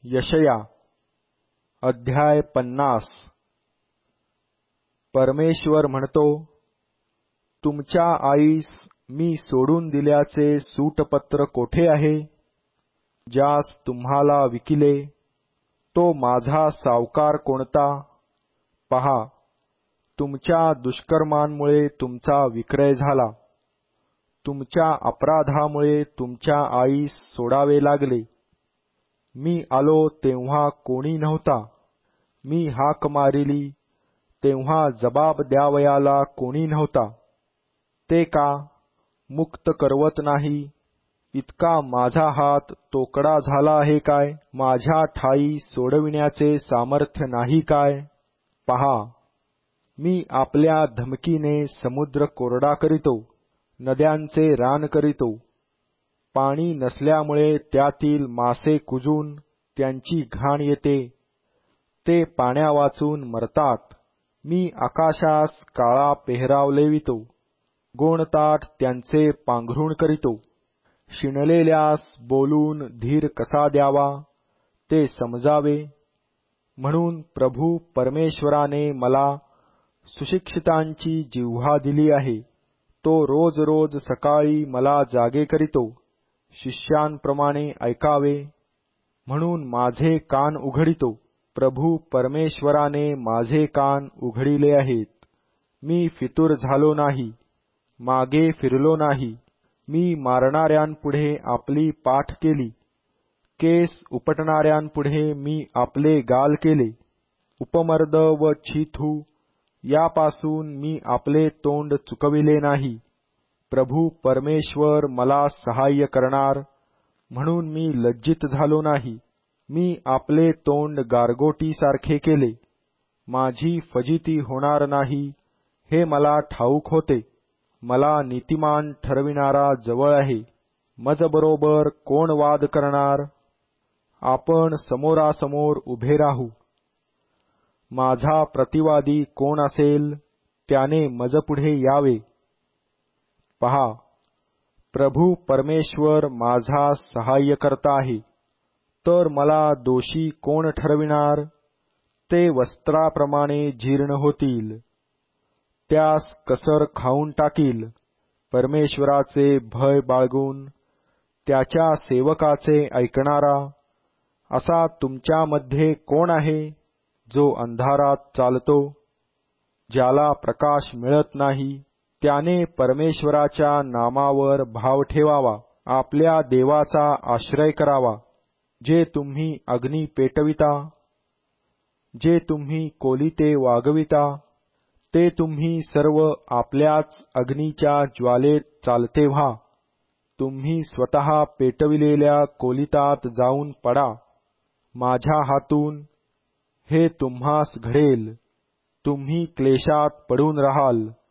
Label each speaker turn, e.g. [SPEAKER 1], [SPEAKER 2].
[SPEAKER 1] यशया अध्याय 50। परमेश्वर म्हणतो, तुमच्या आईस मी सोडून दिल्याचे सूटपत्र कोठे आहे? ज्यास तुम्हाला विकिले तो माझा सावकार कोणता? पहा, तुमच्या दुष्कर्मांमुळे तुमचा विक्रय झाला, तुमच्या अपराधामुळे तुमच्या आईस सोडावे लागले। मी आलो तेव्हा कोणी नव्हता, मी हाक मारिली तेव्हा जबाब द्यावयाला कोणी नव्हता। ते का मुक्त करवत नाही? इतका माझा हात तोकडा झाला आहे काय? माझ्या ठाई सोडविण्याचे सामर्थ्य नाही काय? पहा, मी आपल्या धमकीने समुद्र कोरडा करीतो, नद्यांचे रान करीतो। पाणी नसल्यामुळे त्यातील मासे कुजून त्यांची घाण येते, ते पाण्यावाचून मरतात। मी आकाशास काळा पेहराव लेवितो, गोणताट त्यांचे पांघरुण करीतो। शिणलेल्यास बोलून धीर कसा द्यावा ते समजावे, म्हणून प्रभू परमेश्वराने मला सुशिक्षितांची जिव्हा दिली आहे। तो रोज रोज सकाळी मला जागे करीतो, शिष्यांप्रमाणे ऐकावे म्हणून माझे कान उघडितो। प्रभू परमेश्वराने माझे कान उघडिले आहेत। मी फितूर झालो नाही, मागे फिरलो नाही। मी मारणाऱ्यांपुढे आपली पाठ केली, केस उपटणाऱ्यांपुढे मी आपले गाल केले। उपमर्द व छिथू यापासून मी आपले तोंड चुकविले नाही। प्रभू परमेश्वर मला सहाय्य करणार म्हणून मी लज्जित झालो नाही। मी आपले तोंड गारगोटीसारखे केले, माझी फजिती होणार नाही हे मला ठाऊक होते। मला नीतिमान ठरविणारा जवळ आहे, मजबरोबर कोण वाद करणार? आपण समोरासमोर उभे राहू। माझा प्रतिवादी कोण असेल, त्याने मजपुढे यावे। पहा, प्रभू परमेश्वर माझा सहाय्यकर्ता आहे, तर मला दोषी कोण ठरविणार? ते वस्त्राप्रमाणे जीर्ण होतील, त्यास कसर खाऊन टाकील। परमेश्वराचे भय बाळगून त्याच्या सेवकाचे ऐकणारा असा तुमच्यामध्ये कोण आहे, जो अंधारात चालतो? ज्याला प्रकाश मिळत नाही, त्याने परमेश्वराच्या नामावर भाव ठेवावा, आपल्या देवाचा आश्रय करावा। जे तुम्ही अग्नी पेटविता, जे तुम्ही कोलिते वागविता, ते तुम्ही सर्व आपल्याच अग्नीच्या ज्वालेत चालते व्हा। तुम्ही स्वतः पेटविलेल्या कोलितात जाऊन पडा। माझ्या हातून हे तुम्हास घडेल, तुम्ही क्लेशात पडून राहाल।